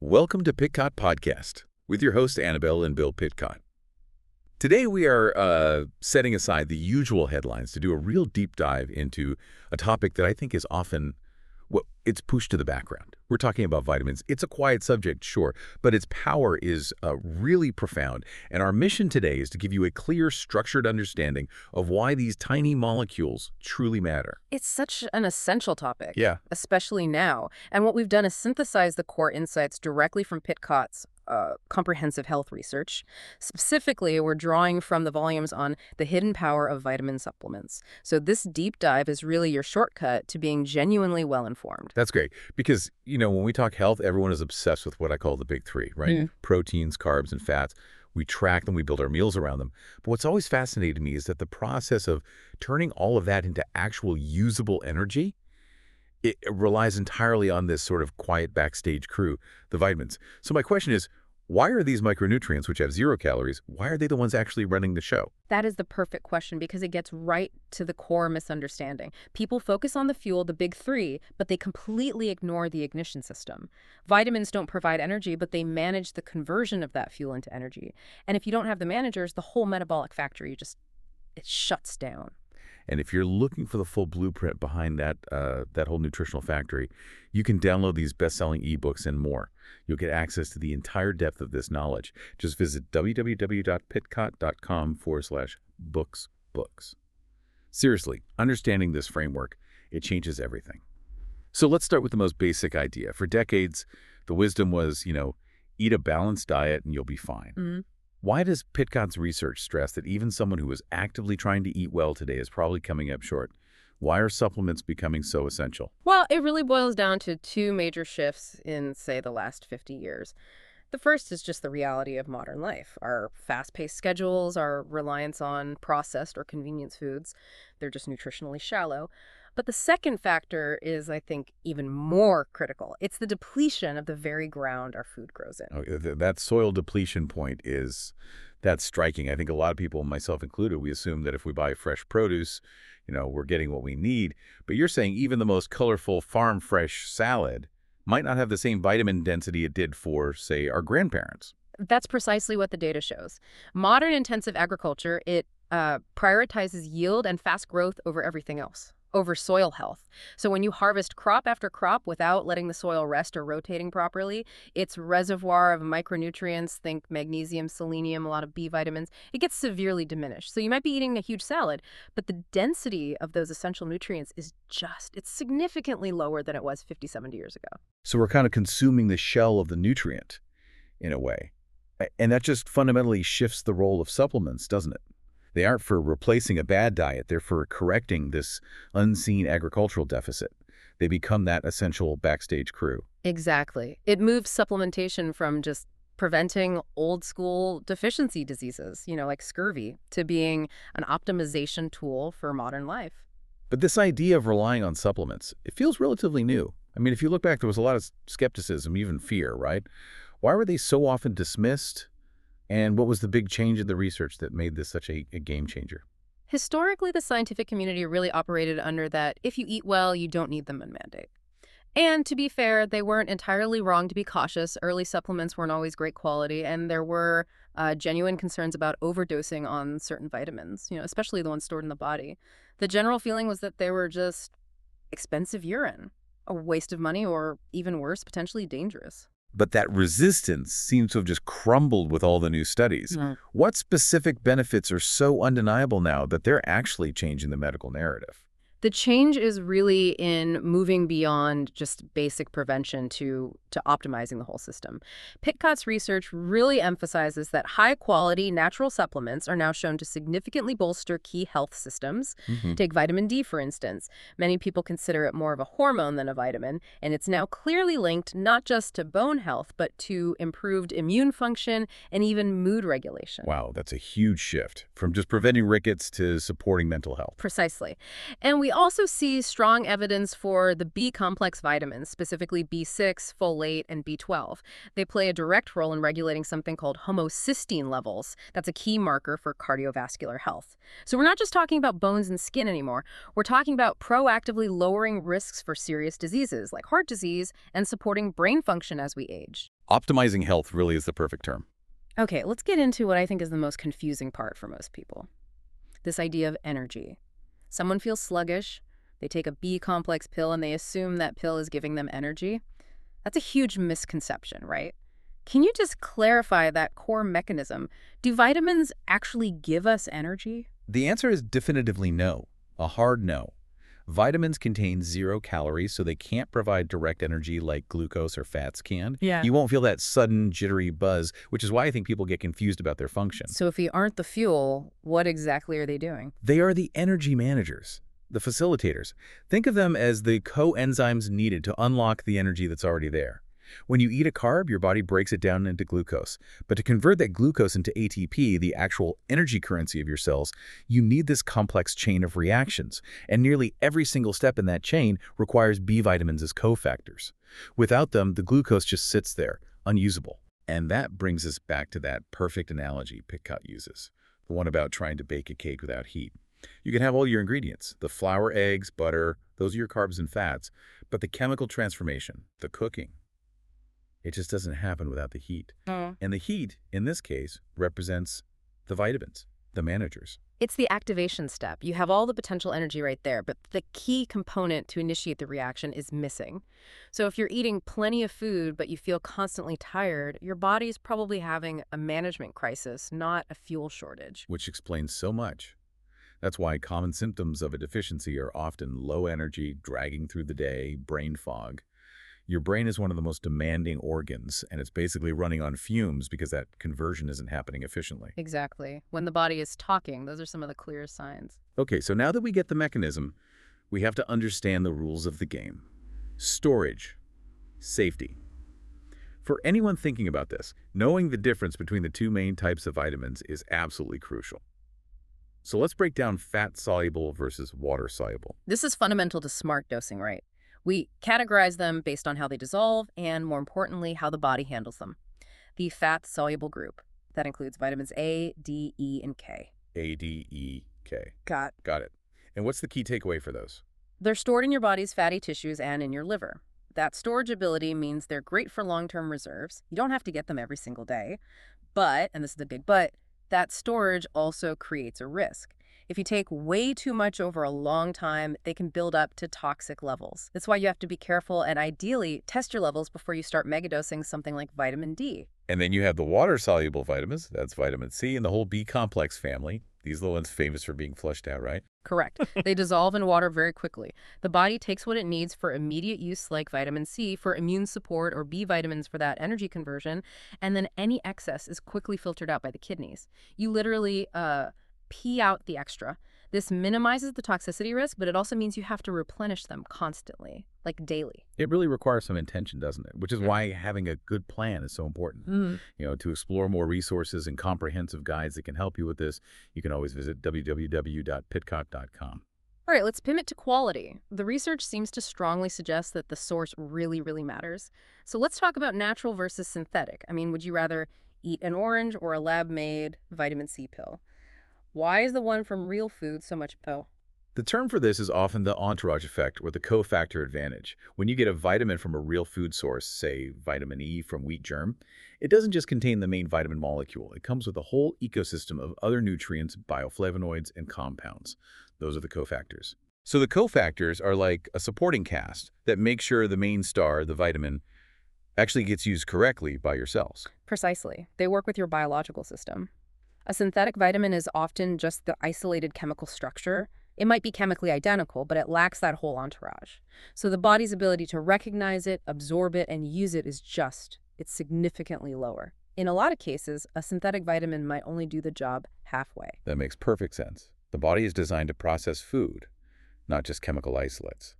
Welcome to Pitcott Podcast with your hosts Annabelle and Bill Pitcott. Today we are setting aside the usual headlines to do a real deep dive into a topic that I think is often, well, it's pushed to the background. We're talking about vitamins. It's a quiet subject, sure, but its power is really profound. And our mission today is to give you a clear, structured understanding of why these tiny molecules truly matter. It's such an essential topic, Yeah. especially now. And what we've done is synthesize the core insights directly from Pitcott's comprehensive health research. Specifically, we're drawing from the volumes on the hidden power of vitamin supplements. So this deep dive is really your shortcut to being genuinely well-informed. That's great because, when we talk health, everyone is obsessed with what I call the big three, right? Proteins, carbs, and fats. We track them, we build our meals around them. But what's always fascinated me is that the process of turning all of that into actual usable energy, it relies entirely on this sort of quiet backstage crew, the vitamins. So my question is, why are these micronutrients, which have 0 calories, why are they the ones actually running the show? That is the perfect question because it gets right to the core misunderstanding. People focus on the fuel, the big three, but they completely ignore the ignition system. Vitamins don't provide energy, but they manage the conversion of that fuel into energy. And if you don't have the managers, the whole metabolic factory it shuts down. And if you're looking for the full blueprint behind that whole nutritional factory, you can download these best-selling ebooks and more. You'll get access to the entire depth of this knowledge. Just visit www.pitcott.com/books. Seriously, understanding this framework, it changes everything. So let's start with the most basic idea. For decades, the wisdom was, eat a balanced diet and you'll be fine. Why does Pitcott's research stress that even someone who is actively trying to eat well today is probably coming up short? Why are supplements becoming so essential? Well, it really boils down to two major shifts in, say, the last 50 years. The first is just the reality of modern life. Our fast-paced schedules, our reliance on processed or convenience foods, they're just nutritionally shallow. But the second factor is, I think, even more critical. It's the depletion of the very ground our food grows in. That soil depletion point that's striking. I think a lot of people, myself included, we assume that if we buy fresh produce, we're getting what we need. But you're saying even the most colorful farm-fresh salad might not have the same vitamin density it did for, say, our grandparents. That's precisely what the data shows. Modern intensive agriculture, it prioritizes yield and fast growth over everything else, over soil health. So when you harvest crop after crop without letting the soil rest or rotating properly, its reservoir of micronutrients, think magnesium, selenium, a lot of B vitamins, it gets severely diminished. So you might be eating a huge salad, but the density of those essential nutrients it's significantly lower than it was 50, 70 years ago. So we're kind of consuming the shell of the nutrient in a way. And that just fundamentally shifts the role of supplements, doesn't it? They aren't for replacing a bad diet. They're for correcting this unseen agricultural deficit. They become that essential backstage crew. Exactly. It moves supplementation from just preventing old school deficiency diseases, like scurvy, to being an optimization tool for modern life. But this idea of relying on supplements, it feels relatively new. I mean, if you look back, there was a lot of skepticism, even fear, right? Why were they so often dismissed? And what was the big change in the research that made this such a game changer? Historically, the scientific community really operated under that if you eat well, you don't need them mandate. And to be fair, they weren't entirely wrong to be cautious. Early supplements weren't always great quality, and there were genuine concerns about overdosing on certain vitamins, especially the ones stored in the body. The general feeling was that they were just expensive urine, a waste of money, or even worse, potentially dangerous. But that resistance seems to have just crumbled with all the new studies. What specific benefits are so undeniable now that they're actually changing the medical narrative? The change is really in moving beyond just basic prevention to optimizing the whole system. Pitcott's research really emphasizes that high-quality natural supplements are now shown to significantly bolster key health systems. Take vitamin D, for instance. Many people consider it more of a hormone than a vitamin, and it's now clearly linked not just to bone health, but to improved immune function and even mood regulation. Wow, that's a huge shift from just preventing rickets to supporting mental health. Precisely. And we also see strong evidence for the B-complex vitamins, specifically B6, folate, and B12. They play a direct role in regulating something called homocysteine levels. That's a key marker for cardiovascular health. So we're not just talking about bones and skin anymore. We're talking about proactively lowering risks for serious diseases like heart disease and supporting brain function as we age. Optimizing health really is the perfect term. Okay, let's get into what I think is the most confusing part for most people. This idea of energy. Someone feels sluggish, they take a B complex pill and they assume that pill is giving them energy. That's a huge misconception, right? Can you just clarify that core mechanism? Do vitamins actually give us energy? The answer is definitively no, a hard no. Vitamins contain 0 calories, so they can't provide direct energy like glucose or fats can. Yeah. You won't feel that sudden, jittery buzz, which is why I think people get confused about their function. So if we aren't the fuel, what exactly are they doing? They are the energy managers, the facilitators. Think of them as the coenzymes needed to unlock the energy that's already there. When you eat a carb, your body breaks it down into glucose. But to convert that glucose into ATP, the actual energy currency of your cells, you need this complex chain of reactions. And nearly every single step in that chain requires B vitamins as cofactors. Without them, the glucose just sits there, unusable. And that brings us back to that perfect analogy Pitcott uses, the one about trying to bake a cake without heat. You can have all your ingredients, the flour, eggs, butter, those are your carbs and fats, but the chemical transformation, the cooking, it just doesn't happen without the heat. And the heat, in this case, represents the vitamins, the managers. It's the activation step. You have all the potential energy right there, but the key component to initiate the reaction is missing. So if you're eating plenty of food, but you feel constantly tired, your body's probably having a management crisis, not a fuel shortage. Which explains so much. That's why common symptoms of a deficiency are often low energy, dragging through the day, brain fog. Your brain is one of the most demanding organs, and it's basically running on fumes because that conversion isn't happening efficiently. Exactly. When the body is talking, those are some of the clearest signs. Okay, so now that we get the mechanism, we have to understand the rules of the game. Storage. Safety. For anyone thinking about this, knowing the difference between the two main types of vitamins is absolutely crucial. So let's break down fat-soluble versus water-soluble. This is fundamental to smart dosing, right? We categorize them based on how they dissolve and, more importantly, how the body handles them. The fat-soluble group. That includes vitamins A, D, E, and K. A, D, E, K. Got it. And what's the key takeaway for those? They're stored in your body's fatty tissues and in your liver. That storage ability means they're great for long-term reserves. You don't have to get them every single day. But, and this is the big but, that storage also creates a risk. If you take way too much over a long time, they can build up to toxic levels. That's why you have to be careful and ideally test your levels before you start megadosing something like vitamin D. And then you have the water-soluble vitamins. That's vitamin C and the whole B-complex family. These are the ones famous for being flushed out, right? Correct. They dissolve in water very quickly. The body takes what it needs for immediate use, like vitamin C for immune support or B vitamins for that energy conversion, and then any excess is quickly filtered out by the kidneys. You literally pee out the extra. This minimizes the toxicity risk, but it also means you have to replenish them constantly, like daily. It really requires some intention, doesn't it? Which is why having a good plan is so important. To explore more resources and comprehensive guides that can help you with this, you can always visit www.pitcott.com. All right, let's pivot to quality. The research seems to strongly suggest that the source really, really matters. So let's talk about natural versus synthetic. I mean, would you rather eat an orange or a lab-made vitamin C pill? Why is the one from real food so much better? The term for this is often the entourage effect or the cofactor advantage. When you get a vitamin from a real food source, say vitamin E from wheat germ, it doesn't just contain the main vitamin molecule. It comes with a whole ecosystem of other nutrients, bioflavonoids, and compounds. Those are the cofactors. So the cofactors are like a supporting cast that makes sure the main star, the vitamin, actually gets used correctly by your cells. Precisely. They work with your biological system. A synthetic vitamin is often just the isolated chemical structure. It might be chemically identical, but it lacks that whole entourage. So the body's ability to recognize it, absorb it, and use it is it's significantly lower. In a lot of cases, a synthetic vitamin might only do the job halfway. That makes perfect sense. The body is designed to process food, not just chemical isolates.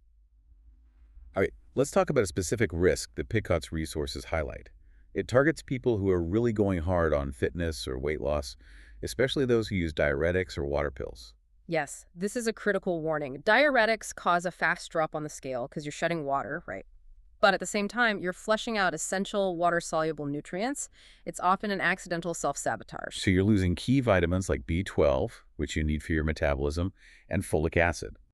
All right, let's talk about a specific risk that Pitcott's resources highlight. It targets people who are really going hard on fitness or weight loss, especially those who use diuretics or water pills. Yes, this is a critical warning. Diuretics cause a fast drop on the scale because you're shedding water, right? But at the same time, you're flushing out essential water-soluble nutrients. It's often an accidental self-sabotage. So you're losing key vitamins like B12, which you need for your metabolism, and folic acid.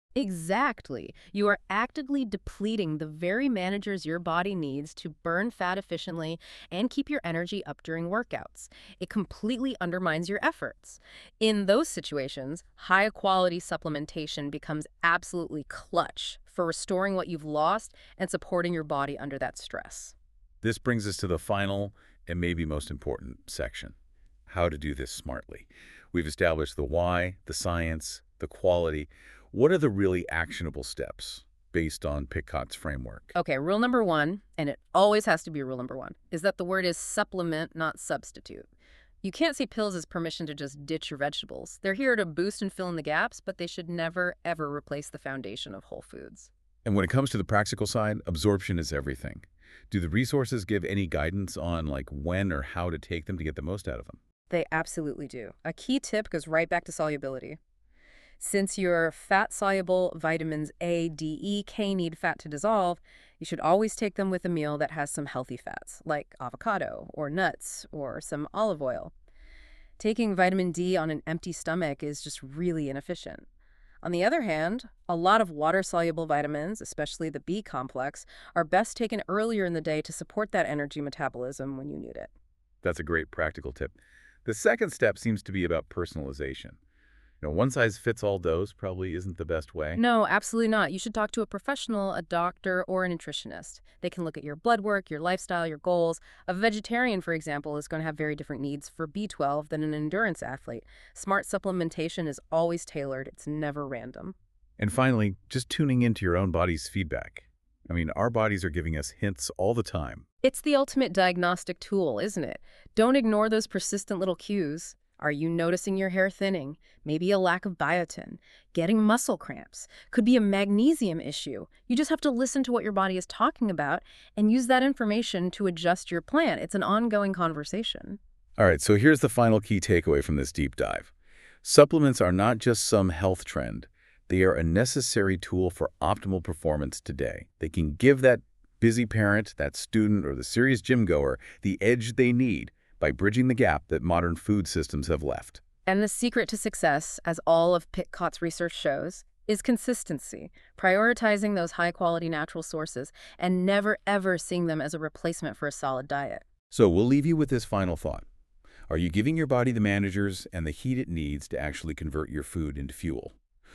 Exactly. You are actively depleting the very managers your body needs to burn fat efficiently and keep your energy up during workouts. It completely undermines your efforts. In those situations, high quality supplementation becomes absolutely clutch for restoring what you've lost and supporting your body under that stress. This brings us to the final and maybe most important section: how to do this smartly. We've established the why, the science, the quality. What are the really actionable steps based on Pitcott's framework? Okay, rule number one, and it always has to be rule number one, is that the word is supplement, not substitute. You can't see pills as permission to just ditch your vegetables. They're here to boost and fill in the gaps, but they should never, ever replace the foundation of whole foods. And when it comes to the practical side, absorption is everything. Do the resources give any guidance on when or how to take them to get the most out of them? They absolutely do. A key tip goes right back to solubility. Since your fat-soluble vitamins A, D, E, K need fat to dissolve, you should always take them with a meal that has some healthy fats, like avocado or nuts or some olive oil. Taking vitamin D on an empty stomach is just really inefficient. On the other hand, a lot of water-soluble vitamins, especially the B complex, are best taken earlier in the day to support that energy metabolism when you need it. That's a great practical tip. The second step seems to be about personalization. One size fits all dose probably isn't the best way. No, absolutely not. You should talk to a professional, a doctor, or a nutritionist. They can look at your blood work, your lifestyle, your goals. A vegetarian, for example, is going to have very different needs for B12 than an endurance athlete. Smart supplementation is always tailored. It's never random. And finally, just tuning into your own body's feedback. Our bodies are giving us hints all the time. It's the ultimate diagnostic tool, isn't it? Don't ignore those persistent little cues. Are you noticing your hair thinning? Maybe a lack of biotin? Getting muscle cramps? Could be a magnesium issue. You just have to listen to what your body is talking about and use that information to adjust your plan. It's an ongoing conversation. All right, so here's the final key takeaway from this deep dive. Supplements are not just some health trend. They are a necessary tool for optimal performance today. They can give that busy parent, that student, or the serious gym goer the edge they need by bridging the gap that modern food systems have left. And the secret to success, as all of Pitcott's research shows, is consistency, prioritizing those high-quality natural sources and never, ever seeing them as a replacement for a solid diet. So we'll leave you with this final thought. Are you giving your body the managers and the heat it needs to actually convert your food into fuel?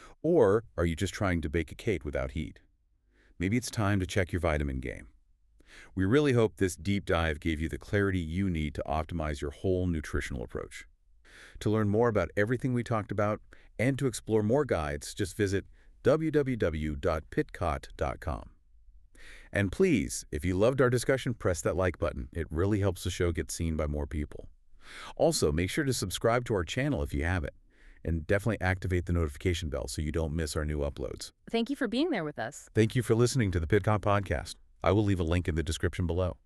Or are you just trying to bake a cake without heat? Maybe it's time to check your vitamin game. We really hope this deep dive gave you the clarity you need to optimize your whole nutritional approach. To learn more about everything we talked about and to explore more guides, just visit www.pitcott.com. And please, if you loved our discussion, press that like button. It really helps the show get seen by more people. Also, make sure to subscribe to our channel if you haven't, and definitely activate the notification bell so you don't miss our new uploads. Thank you for being there with us. Thank you for listening to the Pitcott Podcast. I will leave a link in the description below.